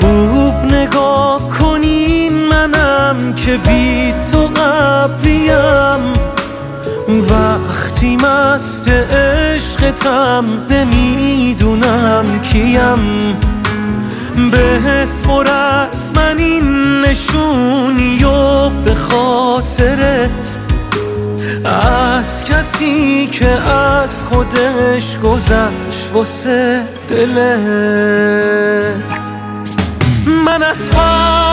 خوب نگاه کنین منم که بی تو ابریم، وقتی مست عشقتم نمیدونم کیم. بسپر از من این نشونی و به خاطرت، از کسی که از خودش گذشت واسه دلت. من از